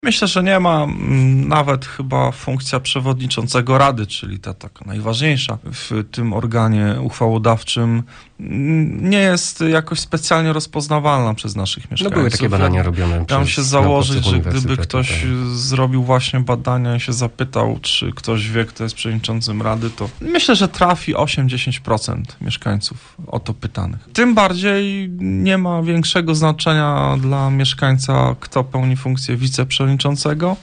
Myślę, że nie ma. Nawet chyba funkcja przewodniczącego Rady, czyli ta taka najważniejsza w tym organie uchwałodawczym, nie jest jakoś specjalnie rozpoznawalna przez naszych mieszkańców. No były takie badania robione Dam przez się założyć, że gdyby uniwersytetu, ktoś zrobił właśnie badania i się zapytał, czy ktoś wie, kto jest przewodniczącym Rady, to myślę, że trafi 8-10% mieszkańców o to pytanych. Tym bardziej nie ma większego znaczenia dla mieszkańca, kto pełni funkcję wiceprzewodniczącego,